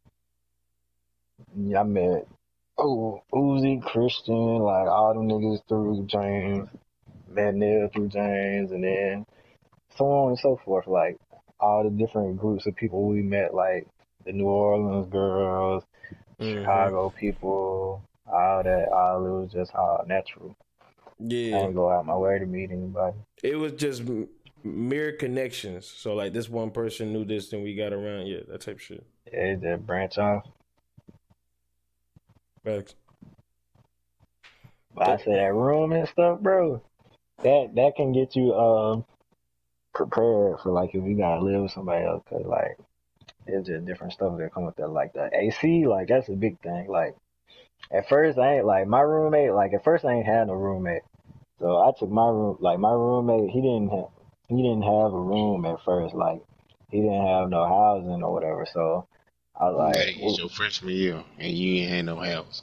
yeah, I met oh Uzi, Christian, like all them niggas through James. Met Neil through James, and then so on and so forth. Like all the different groups of people we met, like the New Orleans girls, Mm-hmm. Chicago people, all that. All it was just all natural. I Yeah, didn't go out my way to meet anybody. it was just m- mere connections. So like this one person knew this, then we got around. Yeah, that type of shit. Yeah, it just branch off. Facts. But I say that room and stuff, bro. That that can get you um prepared for like if you gotta live with somebody else. Cause like it's just different stuff that come with that. Like the A C, like that's a big thing. Like at first, I ain't like my roommate. Like at first, I ain't had no roommate. So I took my room. Like my roommate, he didn't have he didn't have a room at first. Like he didn't have no housing or whatever. So I was like, Hey, it's your freshman year and you ain't had no house.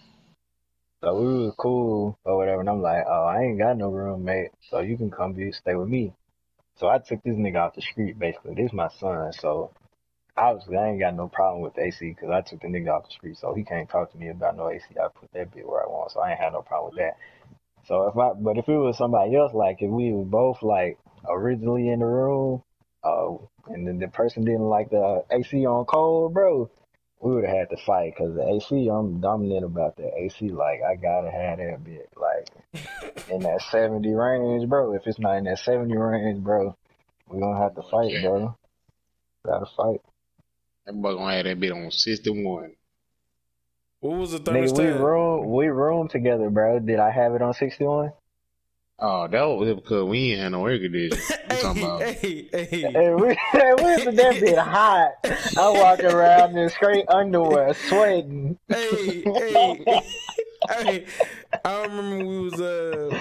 so we was cool or whatever. And I'm like, oh, I ain't got no roommate, so you can come be stay with me. So I took this nigga off the street. Basically, this is my son. So obviously, I ain't got no problem with A C because I took the nigga off the street, so he can't talk to me about no A C. I put that bit where I want, so I ain't had no problem with that. So if I, but if it was somebody else, like if we were both like originally in the room, uh, and then the person didn't like the A C on cold, bro, we would have had to fight because the A C, I'm dominant about the A C. Like I gotta have that bit, like in that seventy range, bro. If it's not in that seventy range, bro, we gonna have to fight, Yeah. bro. Gotta fight. That boy gonna have that bit on sixty-one. What was the Nigga, we thermostat? room, we room together, bro. Did I have it on sixty-one? Oh, that was because we ain't had no air conditioning. I'm talking about. Hey, hey, hey. Hey, we, we was that bit hot. I walking around in straight underwear, sweating. Hey, hey, hey! I remember we was uh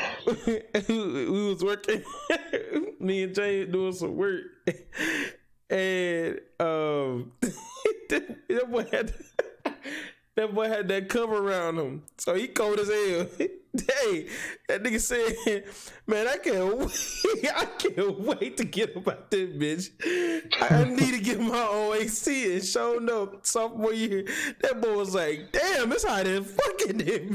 we was working, me and Jay doing some work, and um that, that boy had that boy had that cover around him, so he cold as hell. Hey, that nigga said, "Man, I can't wait. I can't wait to get about this bitch. I need to get my own A C." And showing up sophomore year, that boy was like, "Damn, it's hot as fucking this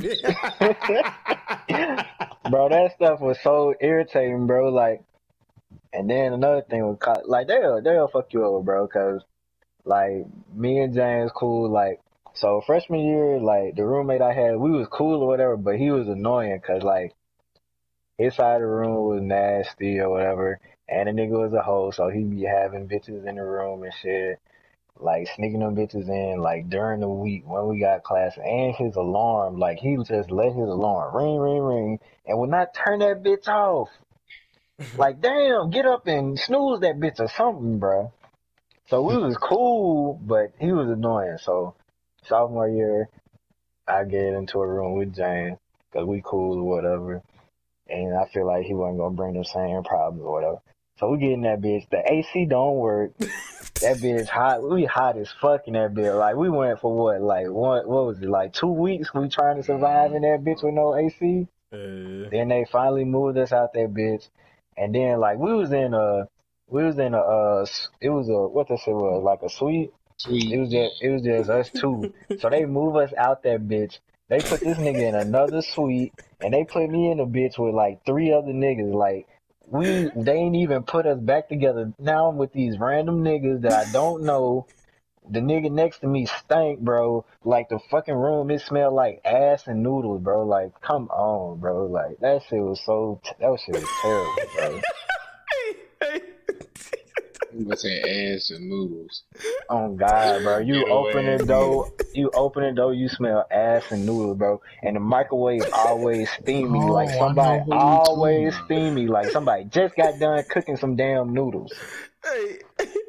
bitch." Bro, that stuff was so irritating, bro. Like, and then another thing was co- like they'll they'll fuck you over, bro. Cause like me and James cool, like. So freshman year, like the roommate I had, we was cool or whatever, but he was annoying because like his side of the room was nasty or whatever, and the nigga was a hoe, so he be having bitches in the room and shit, like sneaking them bitches in, like during the week when we got class, and his alarm, like he would just let his alarm ring, ring, ring, and would not turn that bitch off. Like damn, get up and snooze that bitch or something, bro. So we was cool, but he was annoying, so. Sophomore year, I get into a room with James because we cool or whatever, and I feel like he wasn't gonna bring the same problems or whatever. So we get in that bitch. The A C don't work. That bitch hot. We hot as fuck in that bitch. Like we went for what? Like what? What was it? Like two weeks? We trying to survive in that bitch with no A C. Uh, Then they finally moved us out that bitch, and then like we was in a, we was in a, uh, it was a what this shit was like a suite. Sweet. It was just it was just us two. So they move us out that bitch. They put this nigga in another suite, and they put me in a bitch with like three other niggas. Like we, they ain't even put us back together. Now I'm with these random niggas that I don't know. The nigga next to me stank, bro. Like the fucking room, it smelled like ass and noodles, bro. Like come on, bro. Like that shit was so that shit was terrible, bro. hey, You gonna say ass and noodles. Oh God, bro! You Get open away. the door, you open the door, you smell ass and noodles, bro. And the microwave always steamy, Oh, like I somebody know who you always talking about. steamy, like somebody just got done cooking some damn noodles. hey,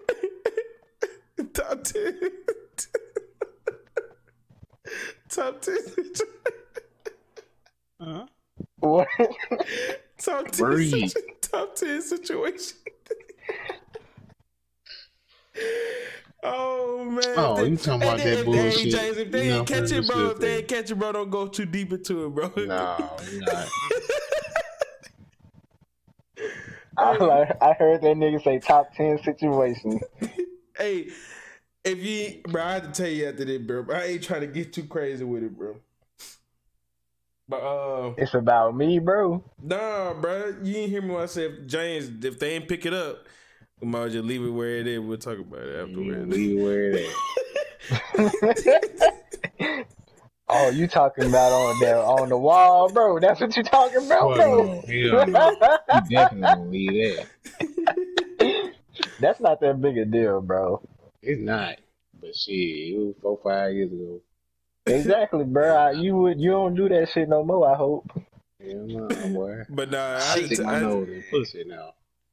top ten, top ten, Uh-huh. What? top ten, Breathe. situ- top ten situation. Oh man! Oh, If you they- talking about if that they- if they- bullshit. Hey, James, if they You ain't know, catch it, bro, understood if they that. ain't catch it, bro, don't go too deep into it, bro. No, you're not. I, like, I heard that nigga say top ten situation. Hey, if you, bro, I had to tell you after this, bro. I ain't trying to get too crazy with it, bro. But uh, It's about me, bro. nah, bro, you didn't hear me when I said if James, if they ain't pick it up, we might just leave it where it is. We'll talk about it You afterwards. leave it where it at. Oh, you talking about on there on the wall, bro? That's what you talking about, Well, bro. no, hell no. You definitely gonna leave that. That's not that big a deal, bro. It's not. But shit, it was four, five years ago. Exactly, bro. I, you would you don't do that shit no more. I hope. Hell no, boy. But nah, I I had to stick t- my I- nose in pussy now.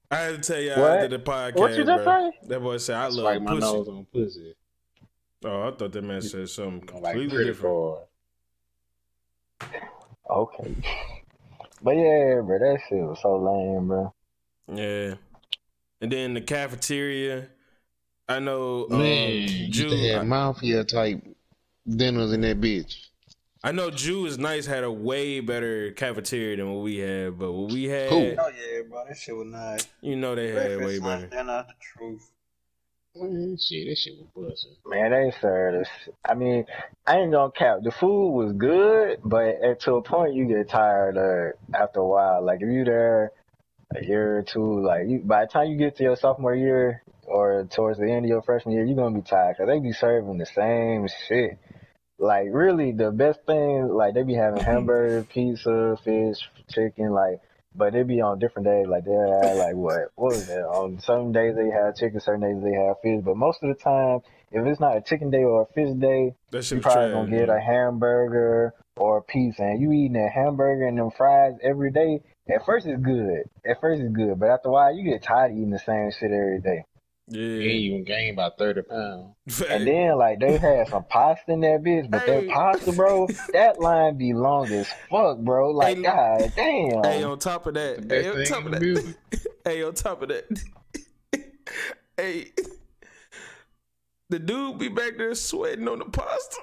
I had to tell you What? after the podcast, What you just bro. say? That boy said I Swipe love my pussy. nose on pussy. Oh, I thought that man said something You know, like completely credit different. card. Okay. But yeah, bro, that shit was so lame, bro. Yeah. And then the cafeteria, I know um, Man, you used to Jew. have I, mafia type dinners in that bitch. I know Jew is nice had a way better cafeteria than what we had, but what we had, Who? Oh yeah, bro, that shit was nice. you know, they had way Breakfast, lunch, better. dinner, the truth. Man, shit, that shit was busting. Man, they served us. I mean, I ain't gonna cap. The food was good, but at to a point you get tired of it after a while. Like if you there a year or two, like you, by the time you get to your sophomore year or towards the end of your freshman year, you're gonna be tired because they be serving the same shit. Like really, the best thing, like they be having hamburger, pizza, fish, chicken, like, but they be on different days. Like they had like what, what was it? On certain days they have chicken, certain days they have fish. But most of the time, if it's not a chicken day or a fish day, That shit you was probably trash. gonna get man. a hamburger or a pizza. And you eating that hamburger and them fries every day. At first it's good. At first it's good, but after a while you get tired of eating the same shit every day. You Yeah. ain't even gained about thirty pounds. And then, like, they had some pasta in that bitch, but Hey. that pasta, bro, that line be long as fuck, bro. Like, Hey. god damn. Hey, on top of that, The best hey, on thing top in of the that, building. hey, on top of that, hey, the dude be back there sweating on the pasta.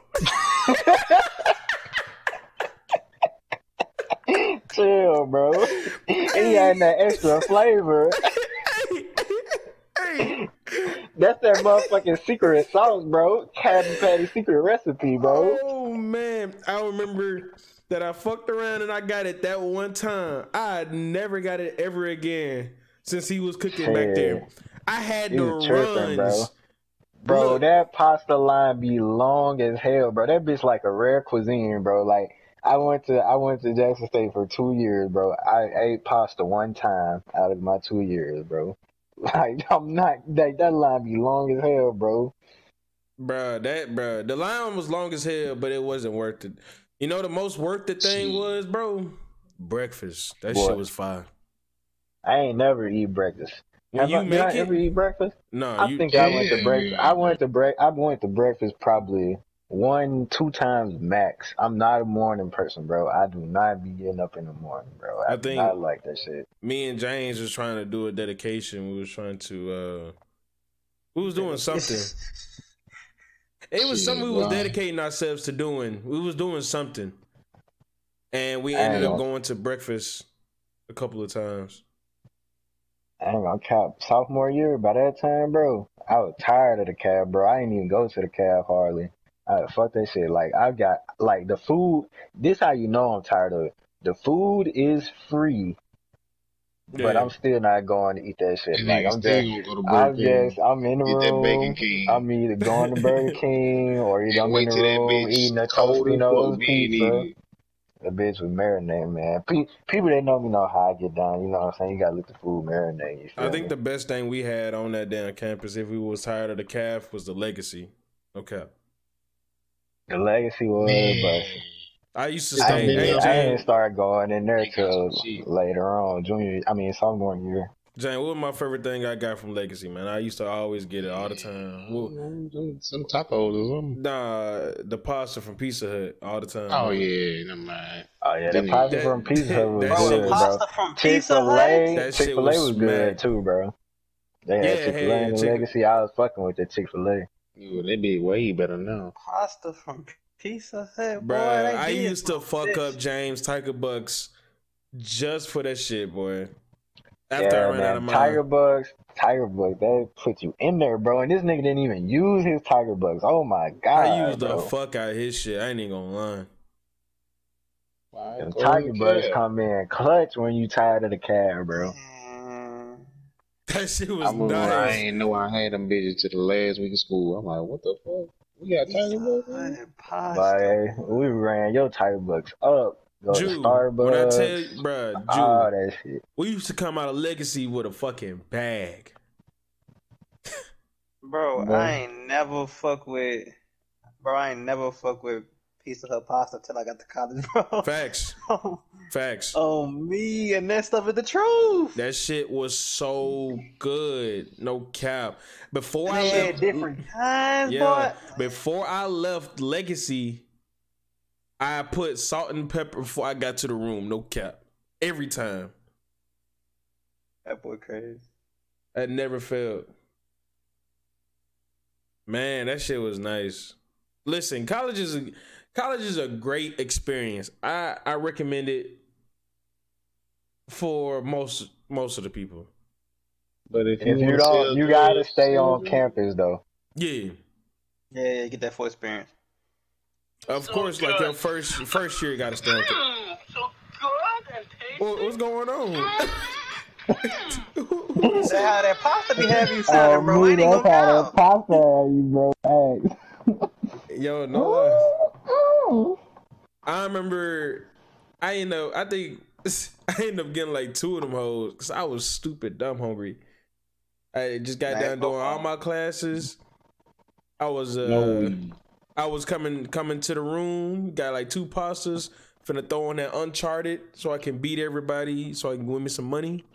Chill, bro. And he had that extra flavor. hey, hey, That's that motherfucking secret sauce, bro. Krabby Patty secret recipe, bro. oh man, I remember that I fucked around and I got it that one time. I never got it ever again since he was cooking back there. I had You the was tripping, bro. runs. Bro, Look. that pasta line be long as hell, bro. That bitch like a rare cuisine, bro. Like I went to I went to Jackson State for two years, bro. I ate pasta one time out of my two years, bro. Like I'm not like that line be long as hell, bro. Bruh, that bruh, the line was long as hell, but it wasn't worth it. You know the most worth the thing Shit. was, bro? Breakfast. That What? shit was fire. I ain't never eat breakfast. When Have you I, did make I it, ever eat breakfast? no, I you. think I went to Yeah, breakfast. yeah. I went to break. I went to breakfast probably one, two times max. I'm not a morning person, bro. I do not be getting up in the morning, bro. I, I do think- not like that shit. Me and James was trying to do a dedication. We was trying to. uh We was doing something. It was Shit, something we was wow. dedicating ourselves to doing. We was doing something, and we I ended ain't up gonna- going to breakfast a couple of times. I ain't gonna cap. Sophomore year, by that time, bro, I was tired of the cab, bro. I ain't even go to the cab hardly. I, fuck that shit. Like, I got, like, the food, this how you know I'm tired of it. The food is free, but Yeah. I'm still not going to eat that shit. And Like, niggas I'm still just, gonna go to Burger I'm King. just, I'm in the Get that Bacon room. King. I'm either going to Burger King or either And I'm wait in the till that room bitch eating a cold as fuck. Tostino's We ain't pizza. eating it. The bitch was marinating, man. Pe- people that know me know how I get down. You know what I'm saying? You gotta let the food marinate. You feel I think me? the best thing we had on that damn campus, if we was tired of the calf, was the legacy. Okay. The legacy was, Man. but I used to It's I stay. gonna ain't, be Hey, up I there. ain't Jane, start going in there They got till some shit. later on, junior. I mean sophomore year. Jane, what was my favorite thing I got from Legacy, man? I used to always get it all the time. Well, Some, some tacos or something. nah, the pasta from Pizza Hut all the time. Oh man. yeah, never mind. Oh yeah, the Didn't pasta that- from Pizza Hut was that Bro, shit good, was- bro. pasta from Chick Pizza Fil Hut? A, That Chick shit Fil A was was smack. good too, bro. They had Yeah, Chick Fil A hey, and the Chick- legacy. I was fucking with the Chick Fil A. Yeah, they be way better now. Pasta from Pizza Hut, boy. Bruh, they I did used to some fuck shit. up James Tiger Bucks just for that shit, boy. After I Yeah, ran out of man. mine. Tiger Bucks, Tiger Bucks, they put you in there, bro. And this nigga didn't even use his Tiger Bucks. Oh my god, I used bro. the fuck out of his shit. I ain't even gonna lie. Why? Them Go Tiger and Bucks care. come in clutch when you tired of the cab, bro. Mm, That shit I was remember I nice. ain't know I had them bitches to the last week of school. I'm like, what the fuck? We got Tiger Bucks, man? Hut pasta. Like, we ran your Tiger Bucks up. Go to Jew, Starbucks. when I tell you, bruh, all Jew, that shit. we used to come out of Legacy with a fucking bag. Bro, Bro. I ain't never fuck with. Bro, I ain't never fuck with Pizza Hut pasta till I got to college, bro. Facts. Facts. Oh me, and that stuff is the truth. That shit was so good. No cap. Before I Man, left, different kinds, yeah. boy. Before I left Legacy, I put salt and pepper before I got to the room. No cap. Every time. That boy crazy. I never failed. Man, that shit was nice. Listen, college is a, college is a great experience. I, I recommend it for most most of the people. But if, If you, you don't, you gotta stay on campus though. Yeah. Yeah, get that full experience. Of So course, like good. your first first year, you gotta stay on campus. Mm, so good and tasty. What, what's going on? That's how that pasta be having you Oh, sounding, bro. me, Ain't even that's gonna how count. that pasta had you, bro. Hey. Yo, no lie. I remember, I end up, I think, I ended up getting like two of them hoes because I was stupid, dumb hungry. I just got Nice down doing go all on. my classes. I was, uh, no, I was coming coming to the room, got like two pastas, finna throw on that Uncharted so I can beat everybody, so I can win me some money.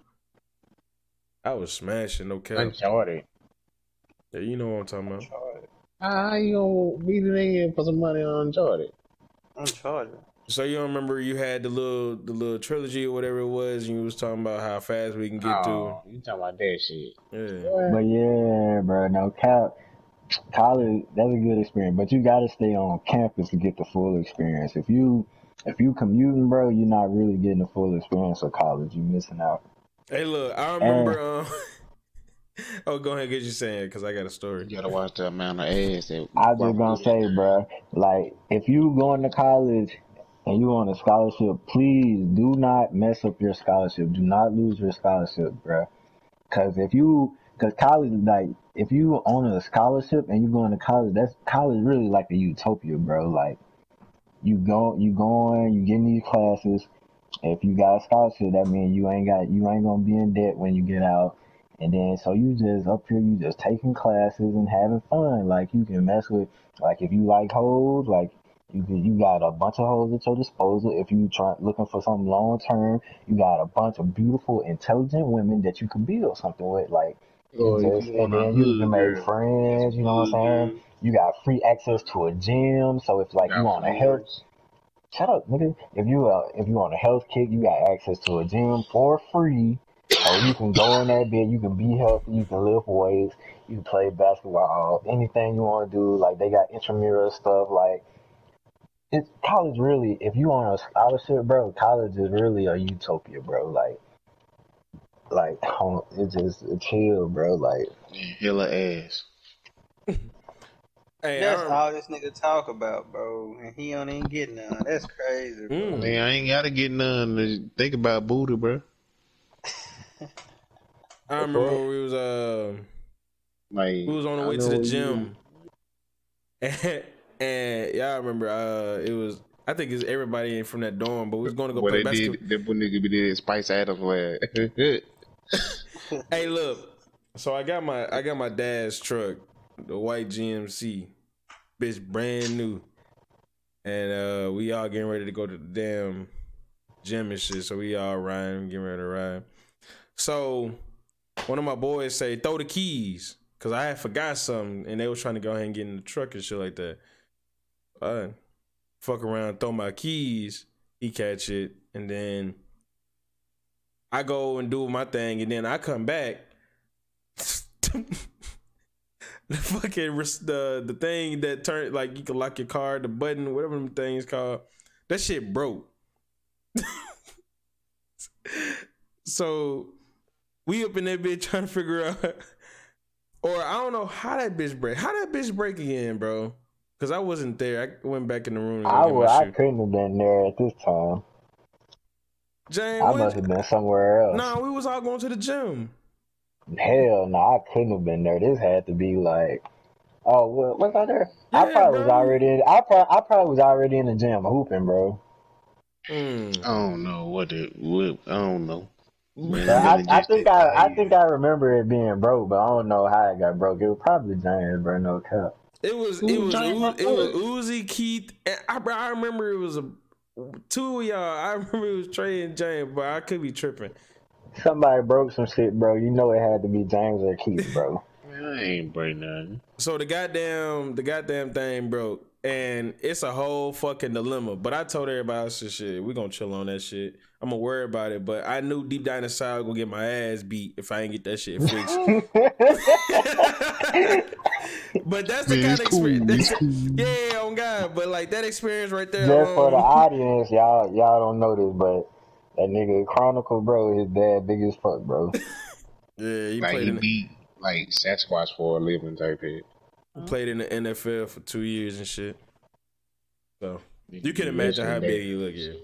I was smashing, no cap. Uncharted. Yeah, you know what I'm talking about. How you gonna beat it in for some money on Uncharted? Uncharted. So you don't remember you had the little the little trilogy or whatever it was, and you was talking about how fast we can get Oh, you talking about that shit? through. Yeah. But yeah, bro, no cap. College, that's a good experience, but you gotta stay on campus to get the full experience. If you if you commuting, bro, you're not really getting the full experience of college. You're missing out. Hey, look, I remember. Um, oh, go ahead, get you saying because I got a story. You gotta watch the amount of ass that. I just gonna say, bro, like if you going to college and you on a scholarship, please do not mess up your scholarship. Do not lose your scholarship, bro. Cause if you, cause college, like if you on a scholarship and you going to college, that's college really like a utopia, bro. Like you go, you going, you getting these classes. If you got a scholarship, that means you ain't got, you ain't gonna be in debt when you get out. And then, so you just up here, you just taking classes and having fun. Like you can mess with, like if you like hoes, like you can, you got a bunch of hoes at your disposal. If you try looking for something long term, you got a bunch of beautiful, intelligent women that you can build something with. Like, Or you if just, you and want a then you hood can make girl, friends. You know what I'm saying? You got free access to a gym. So if like you on a health, shut up, nigga. If you uh, if you on a health kick, you got access to a gym for free. So you can go in that bed, you can be healthy, you can lift weights, you can play basketball, anything you want to do. Like they got intramural stuff. Like it's college really. If you on a scholarship, bro, college is really a utopia, bro. Like, like it's just it's chill, bro. Like hella ass. Hey, That's I rem- all this nigga talk about, bro. And he don't even get none. That's crazy, bro. Mm. Man, I ain't gotta get none to think about booty, bro. I remember when we was uh Like we was on the I way to know the you- gym, and, and y'all remember uh it was I think it's everybody from that dorm, but we was going to go What play they basketball. did, that boy nigga be did Spice Adams way. Hey, look. So I got my I got my dad's truck, the white G M C, bitch, brand new, and uh we all getting ready to go to the damn gym and shit. So we all riding, getting ready to ride. So one of my boys say, "Throw the keys," because I had forgot something, and they was trying to go ahead and get in the truck and shit like that. I fuck around, throw my keys. He catch it, and then I go and do my thing, and then I come back. The fucking the the thing that turn like you can lock your car, the button, whatever them things called, that shit broke. So we up in that bitch trying to figure out, or I don't know how that bitch break. How that bitch break again, bro? Because I wasn't there. I went back in the room. And I get would, my I shit. couldn't have been there at this time. Jane, I what? must have been somewhere else. No, we was all going to the gym. Hell no, I couldn't have been there. This had to be like, oh, what was I there? I Yeah, probably was bro. already in. I probably, I probably was already in the gym hooping, bro. Mm. I don't know what it. What, I don't know. Man, But I, been I just think that I, I tired. think I remember it being broke, but I don't know how it got broke. It was probably James, bro. No cap. It was it Who was Jane Uzi, it was Buckwood? Uzi Keith. And I, bro, I remember it was a two of y'all. I remember it was Trey and James, but I could be tripping. Somebody broke some shit, bro. You know it had to be James or Keith, bro. Man, I ain't break nothing. So the goddamn, the goddamn thing broke, and it's a whole fucking dilemma. But I told everybody, I said, shit, we gonna chill on that shit. I'm gonna worry about it. But I knew deep down inside I was gonna get my ass beat if I ain't get that shit fixed. But that's the Man, kind of it's cool. experience. It's cool. Yeah, on God. But like that experience right there. Just for the alone- audience, y'all y'all don't know this, but that nigga Chronicle, bro, his dad big as fuck, bro. yeah, he Like played he in the, beat like Sasquatch for a living type shit. he played in the N F L for two years and shit. So you can imagine how big he look. Yeah.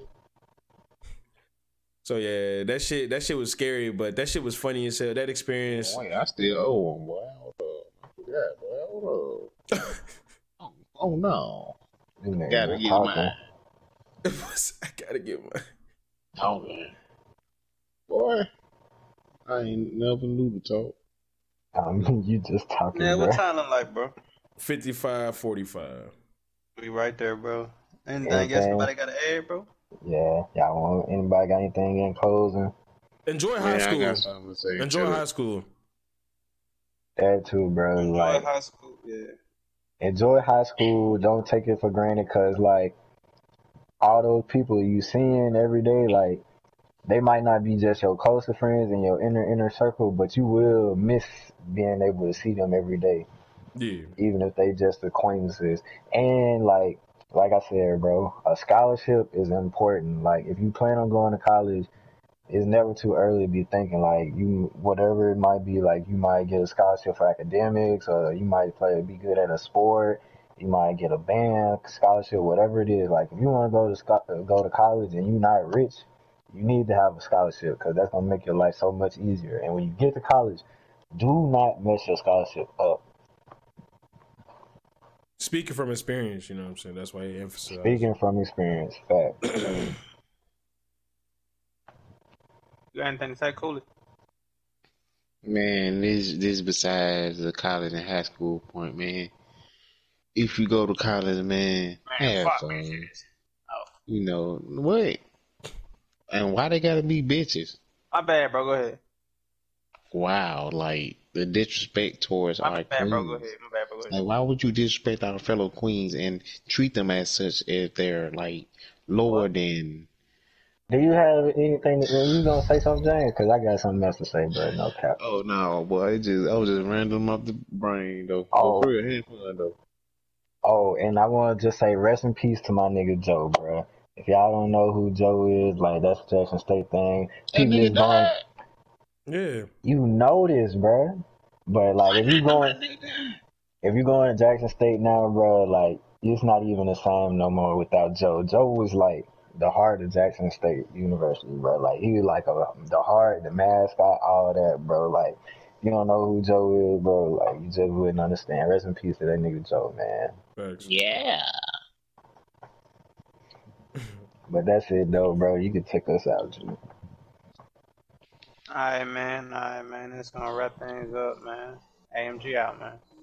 So yeah, that shit that shit was scary, but that shit was funny as hell. That experience. Wait, I still owe him, boy. Hold up. I forgot, boy. Hold up. oh, oh no. This nigga Gotta just get talking. mine. I gotta get my. Talking. Boy. I ain't never knew to talk. I mean, you just talking, Yeah, bro. what time look like, bro? fifty-five forty-five. We right there, bro. Anything Anything? else anybody got to add, bro? Yeah, y'all want anybody got anything in closing? Enjoy high Man, I school. got something to say. Enjoy Shut high up. school. That too, bro. Enjoy Like, high school, yeah. enjoy high school. Don't take it for granted, cause like all those people you seeing every day, like they might not be just your closest friends in your inner inner circle, but you will miss being able to see them every day, Yeah. even if they just acquaintances. And like, like I said, bro, a scholarship is important. Like, if you plan on going to college, it's never too early to be thinking like you, whatever it might be, like you might get a scholarship for academics, or you might play, be good at a sport, you might get a band scholarship, whatever it is. Like, if you want to go to sco- go to college and you're not rich, you need to have a scholarship, because that's gonna make your life so much easier. And when you get to college, do not mess your scholarship up. Speaking from experience, you know what I'm saying? That's why he emphasized. Speaking from experience, fact. You got anything to say, Cooley? Man, this this besides the college and high school point, man. If you go to college, man, Man, have fuck fun. bitches. Oh, You know what? And why they gotta be bitches? my bad, bro. Go ahead. Wow, like the disrespect towards My our bad, queens. bro. Go ahead. My bad, bro. Go ahead. Like, why would you disrespect our fellow queens and treat them as such if they're like lower than? Do you have anything? To, you gonna say something, James? Because I got something else to say, bro. No cap. Oh no, boy! It just I was just random off the brain though. Oh. Oh, for real, had fun though. Oh, and I want to just say rest in peace to my nigga Joe, bro. If y'all don't know who Joe is, like, that's the Jackson State thing. That People nigga is going, died. Yeah. you know this, bro. But like, if you going, if you going to Jackson State now, bro, like, it's not even the same no more without Joe. Joe was like the heart of Jackson State University, bro. Like, he was like a, the heart, the mascot, all of that, bro. Like, you don't know who Joe is, bro. Like, you just wouldn't understand. Rest in peace to that nigga Joe, man. Thanks. Yeah. But that's it, though, bro. You can take us out, G. All right, man. All right, man. That's gonna wrap things up, man. A M G out, man.